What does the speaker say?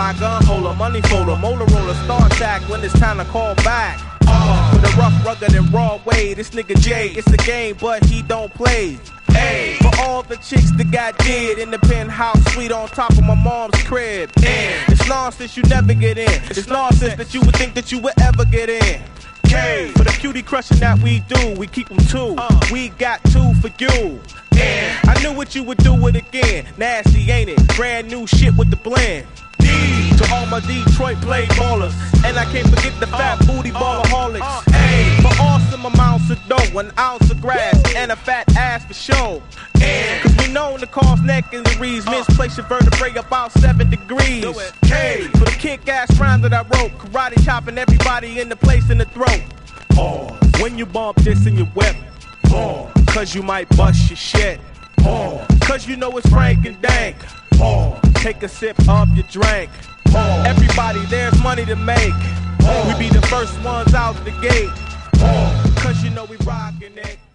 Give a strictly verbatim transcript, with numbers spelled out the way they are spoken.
fly gun holder, money folder, motor roller, star attack when it's time to call back. Uh, with a rough, rugged, and raw way, this nigga Jay, it's a game, but he don't play. Hey, for all the chicks that got dead in the penthouse suite on top of my mom's crib. And it's nonsense you never get in. It's nonsense that you would think that you would ever get in. K, for the cutie crushing that we do, we keep them two. We got two for you. And I knew what you would do it again. Nasty, ain't it? Brand new shit with the blend. D to all my Detroit play ballers. And I can't forget the fat uh, booty ballaholics. Uh, uh, A for awesome amounts of dough, an ounce of grass, woo, and a fat ass for show. And cause we know the cause neck injuries, uh, misplace your vertebrae about seven degrees. K for the kick ass rhyme that I wrote, karate chopping everybody in the place in the throat. Pause. When you bump this in your whip, pause. Cause you might bust your shit. Pause. Cause you know it's Frank and Dank. Pause. Take a sip of your drink. Pause. Everybody, there's money to make. Pause. We be the first ones out the gate. Pause. Cause you know we rockin' it.